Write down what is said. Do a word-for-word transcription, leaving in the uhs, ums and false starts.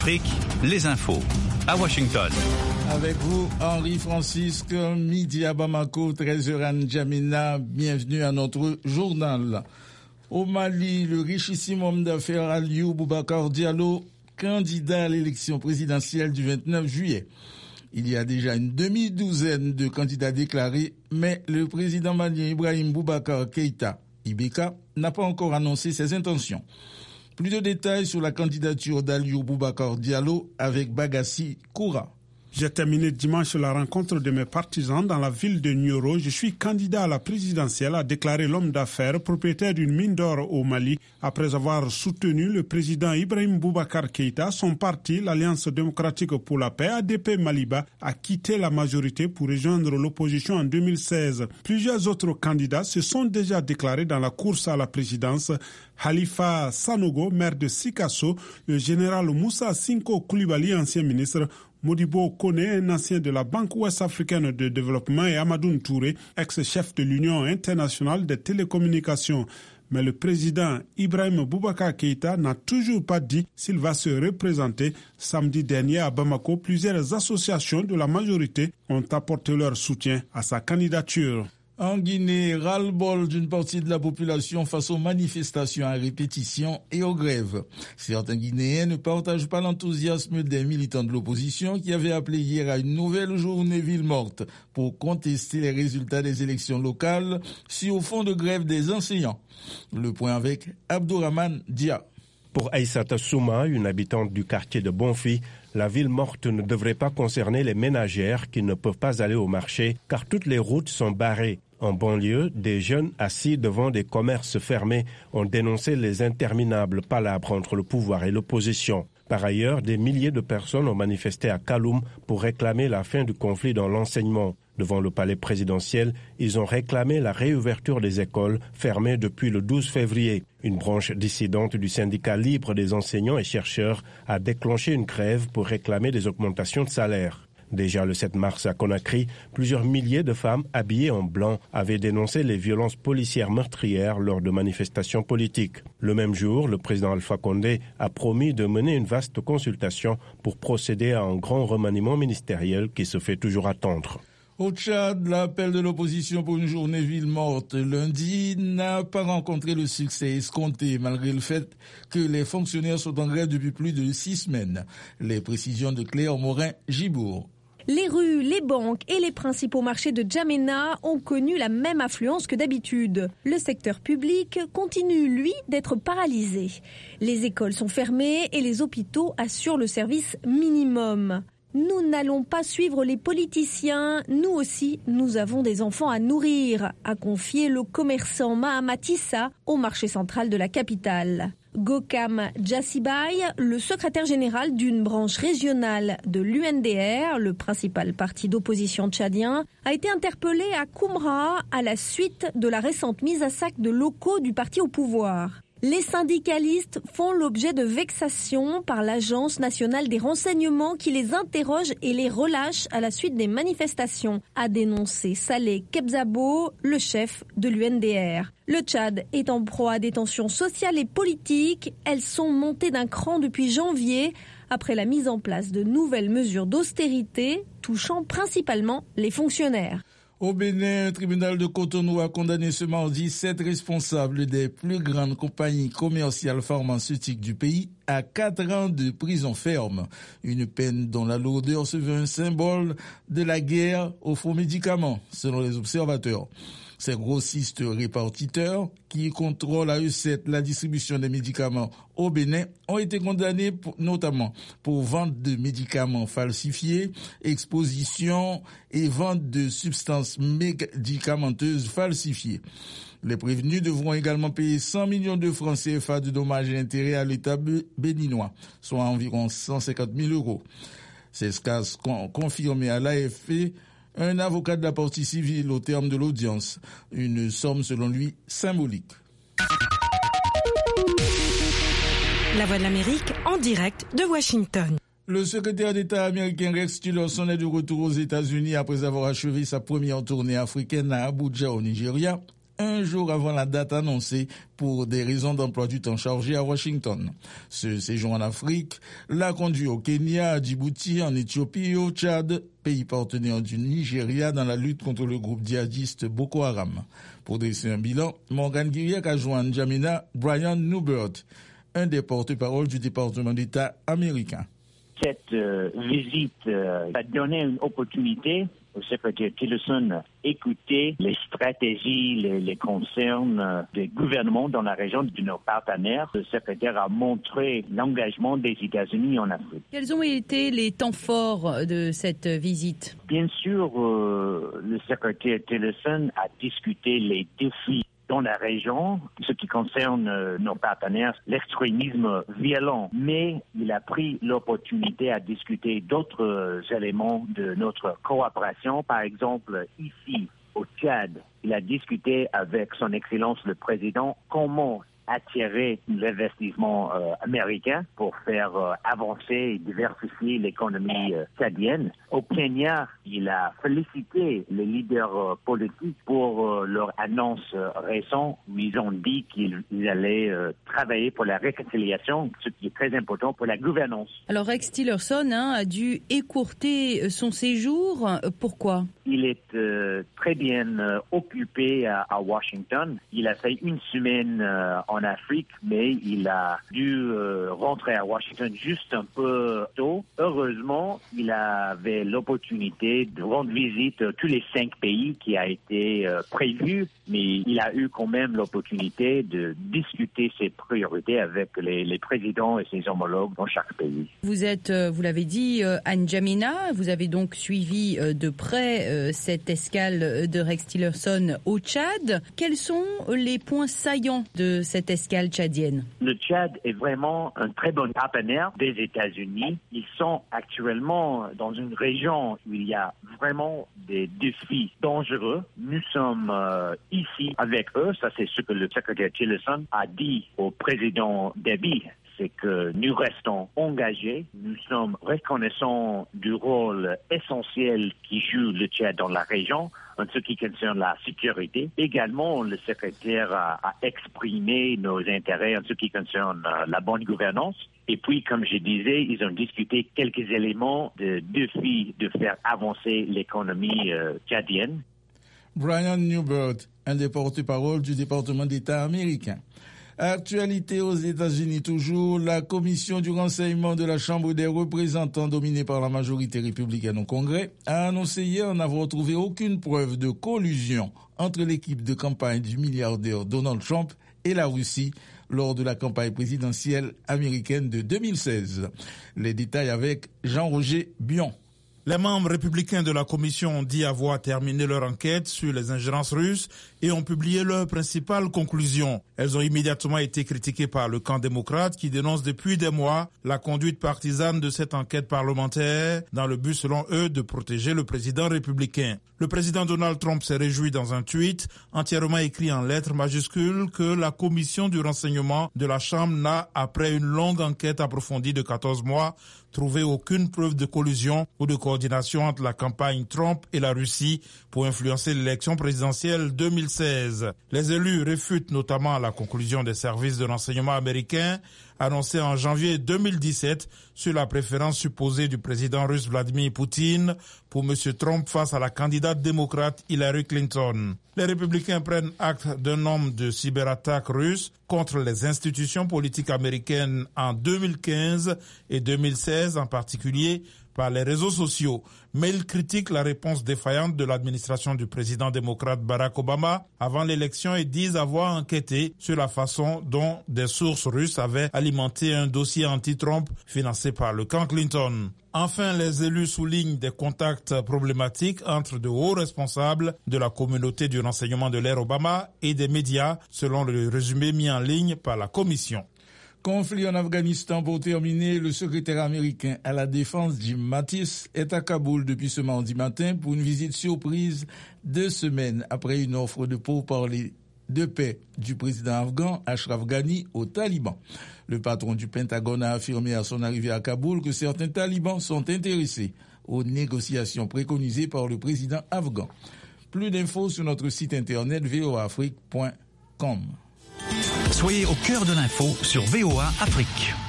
Les infos à Washington. Avec vous, Henri Francisque, midi à Bamako, treize heures à N'Djamena. Bienvenue à notre journal. Au Mali, le richissime homme d'affaires Aliou Boubacar Diallo, candidat à l'élection présidentielle du vingt-neuf juillet. Il y a déjà une demi-douzaine de candidats déclarés, mais le président malien Ibrahim Boubacar Keïta, I B K, n'a pas encore annoncé ses intentions. Plus de détails sur la candidature d'Aliou Boubacar Diallo avec Bagassi Koura. J'ai terminé dimanche la rencontre de mes partisans dans la ville de Nioro. Je suis candidat à la présidentielle, a déclaré l'homme d'affaires, propriétaire d'une mine d'or au Mali. Après avoir soutenu le président Ibrahim Boubacar Keïta, son parti, l'Alliance démocratique pour la paix, A D P Maliba, a quitté la majorité pour rejoindre l'opposition en deux mille seize. Plusieurs autres candidats se sont déjà déclarés dans la course à la présidence. Khalifa Sanogo, maire de Sikasso, le général Moussa Sinko Koulibaly, ancien ministre, Modibo Kone, un ancien de la Banque ouest-africaine de développement, et Amadou Touré, ex-chef de l'Union internationale des télécommunications. Mais le président Ibrahim Boubacar Keïta n'a toujours pas dit s'il va se représenter. Samedi dernier à Bamako, plusieurs associations de la majorité ont apporté leur soutien à sa candidature. En Guinée, ras-le-bol d'une partie de la population face aux manifestations à répétition et aux grèves. Certains Guinéens ne partagent pas l'enthousiasme des militants de l'opposition qui avaient appelé hier à une nouvelle journée ville morte pour contester les résultats des élections locales sur fond de grève des enseignants. Le point avec Abdourahmane Dia. Pour Aïssata Souma, une habitante du quartier de Bonfi, la ville morte ne devrait pas concerner les ménagères qui ne peuvent pas aller au marché car toutes les routes sont barrées. En banlieue, des jeunes assis devant des commerces fermés ont dénoncé les interminables palabres entre le pouvoir et l'opposition. Par ailleurs, des milliers de personnes ont manifesté à Kaloum pour réclamer la fin du conflit dans l'enseignement. Devant le palais présidentiel, ils ont réclamé la réouverture des écoles fermées depuis le douze février. Une branche dissidente du syndicat libre des enseignants et chercheurs a déclenché une grève pour réclamer des augmentations de salaire. Déjà le sept mars à Conakry, plusieurs milliers de femmes habillées en blanc avaient dénoncé les violences policières meurtrières lors de manifestations politiques. Le même jour, le président Alpha Condé a promis de mener une vaste consultation pour procéder à un grand remaniement ministériel qui se fait toujours attendre. Au Tchad, l'appel de l'opposition pour une journée ville morte lundi n'a pas rencontré le succès escompté malgré le fait que les fonctionnaires sont en grève depuis plus de six semaines. Les précisions de Claire Morin-Gibourg. Les rues, les banques et les principaux marchés de N'Djamena ont connu la même affluence que d'habitude. Le secteur public continue, lui, d'être paralysé. Les écoles sont fermées et les hôpitaux assurent le service minimum. Nous n'allons pas suivre les politiciens, nous aussi, nous avons des enfants à nourrir, a confié le commerçant Mahamatissa au marché central de la capitale. Gokam Djassibay, le secrétaire général d'une branche régionale de l'U N D R, le principal parti d'opposition tchadien, a été interpellé à Koumra à la suite de la récente mise à sac de locaux du parti au pouvoir. Les syndicalistes font l'objet de vexations par l'Agence nationale des renseignements qui les interroge et les relâche à la suite des manifestations, a dénoncé Saleh Kebzabo, le chef de l'U N D R. Le Tchad est en proie à des tensions sociales et politiques. Elles sont montées d'un cran depuis janvier après la mise en place de nouvelles mesures d'austérité touchant principalement les fonctionnaires. Au Bénin, un tribunal de Cotonou a condamné ce mardi sept responsables des plus grandes compagnies commerciales pharmaceutiques du pays à quatre ans de prison ferme. Une peine dont la lourdeur se veut un symbole de la guerre aux faux médicaments, selon les observateurs. Ces grossistes répartiteurs qui contrôlent à eux sept la distribution des médicaments au Bénin ont été condamnés pour, notamment pour vente de médicaments falsifiés, exposition et vente de substances médicamenteuses falsifiées. Les prévenus devront également payer cent millions de francs C F A de dommages et intérêts à l'État béninois, soit environ cent cinquante mille euros. C'est ce qu'a confirmé à l'A F P un avocat de la partie civile au terme de l'audience. Une somme, selon lui, symbolique. La Voix de l'Amérique en direct de Washington. Le secrétaire d'État américain Rex Tillerson est de retour aux États-Unis après avoir achevé sa première tournée africaine à Abuja, au Nigeria. un jour avant la date annoncée pour des raisons d'emploi du temps chargé à Washington. Ce séjour en Afrique l'a conduit au Kenya, à Djibouti, en Éthiopie et au Tchad, pays partenaire du Nigeria dans la lutte contre le groupe djihadiste Boko Haram. Pour dresser un bilan, Morgan Guiriac a joint N'Djamena Brian Newbert, un des porte-parole du département d'État américain. Cette euh, visite euh, a donné une opportunité au secrétaire Tillerson d'écouter les stratégies, les, les concerns euh, des gouvernements dans la région de nos partenaires. Le secrétaire a montré l'engagement des États-Unis en Afrique. Quels ont été les temps forts de cette visite? Bien sûr, euh, le secrétaire Tillerson a discuté les défis dans la région, ce qui concerne euh, nos partenaires, l'extrémisme violent. Mais il a pris l'opportunité à discuter d'autres euh, éléments de notre coopération. Par exemple, ici, au Tchad, il a discuté avec son Excellence le Président comment attirer l'investissement euh, américain pour faire euh, avancer et diversifier l'économie euh, tchadienne. Au Kenya, il a félicité les leaders euh, politiques pour euh, leur annonce euh, récente où ils ont dit qu'ils ils allaient euh, travailler pour la réconciliation, ce qui est très important pour la gouvernance. Alors Rex Tillerson hein, a dû écourter son séjour. Pourquoi? Il est euh, très bien euh, occupé à, à Washington. Il a fait une semaine euh, en Afrique, mais il a dû euh, rentrer à Washington juste un peu tôt. Heureusement, il avait l'opportunité de rendre visite à tous les cinq pays qui a été euh, prévu, mais il a eu quand même l'opportunité de discuter ses priorités avec les, les présidents et ses homologues dans chaque pays. Vous êtes, euh, vous l'avez dit, euh, à N'Djamena. Vous avez donc suivi euh, de près euh, cette escale de Rex Tillerson au Tchad. Quels sont les points saillants de cette escale tchadienne? Le Tchad est vraiment un très bon partenaire des États-Unis. Ils sont actuellement dans une région où il y a vraiment des défis dangereux. Nous sommes euh, ici avec eux. Ça, c'est ce que le secrétaire Tillerson a dit au président Déby. C'est que nous restons engagés. Nous sommes reconnaissants du rôle essentiel qui joue le Tchad dans la région en ce qui concerne la sécurité. Également, le secrétaire a, a exprimé nos intérêts en ce qui concerne euh, la bonne gouvernance. Et puis, comme je disais, ils ont discuté quelques éléments de défis de faire avancer l'économie euh, tchadienne. Brian Newbert, un des porte-parole du département d'État américain. Actualité aux États-Unis toujours, la commission du renseignement de la Chambre des représentants dominée par la majorité républicaine au Congrès a annoncé hier n'avoir trouvé aucune preuve de collusion entre l'équipe de campagne du milliardaire Donald Trump et la Russie lors de la campagne présidentielle américaine de deux mille seize. Les détails avec Jean-Roger Bion. Les membres républicains de la commission ont dit avoir terminé leur enquête sur les ingérences russes et ont publié leurs principales conclusions. Elles ont immédiatement été critiquées par le camp démocrate qui dénonce depuis des mois la conduite partisane de cette enquête parlementaire dans le but, selon eux, de protéger le président républicain. Le président Donald Trump s'est réjoui dans un tweet entièrement écrit en lettres majuscules que la commission du renseignement de la Chambre n'a, après une longue enquête approfondie de quatorze mois, trouvé aucune preuve de collusion ou de coordination entre la campagne Trump et la Russie pour influencer l'élection présidentielle deux mille seize. Les élus réfutent notamment la conclusion des services de renseignement américains annoncée en janvier deux mille dix-sept sur la préférence supposée du président russe Vladimir Poutine pour M. Trump face à la candidate démocrate Hillary Clinton. Les républicains prennent acte d'un nombre de cyberattaques russes contre les institutions politiques américaines en deux mille quinze et deux mille seize en particulier par les réseaux sociaux, mais ils critiquent la réponse défaillante de l'administration du président démocrate Barack Obama avant l'élection et disent avoir enquêté sur la façon dont des sources russes avaient alimenté un dossier anti-Trump financé par le camp Clinton. Enfin, les élus soulignent des contacts problématiques entre de hauts responsables de la communauté du renseignement de l'ère Obama et des médias, selon le résumé mis en ligne par la commission. Conflit en Afghanistan pour terminer, le secrétaire américain à la défense Jim Mattis est à Kaboul depuis ce mardi matin pour une visite surprise deux semaines après une offre de pourparlers de paix du président afghan Ashraf Ghani aux talibans. Le patron du Pentagone a affirmé à son arrivée à Kaboul que certains talibans sont intéressés aux négociations préconisées par le président afghan. Plus d'infos sur notre site internet v o a afrique point com. Soyez au cœur de l'info sur V O A Afrique.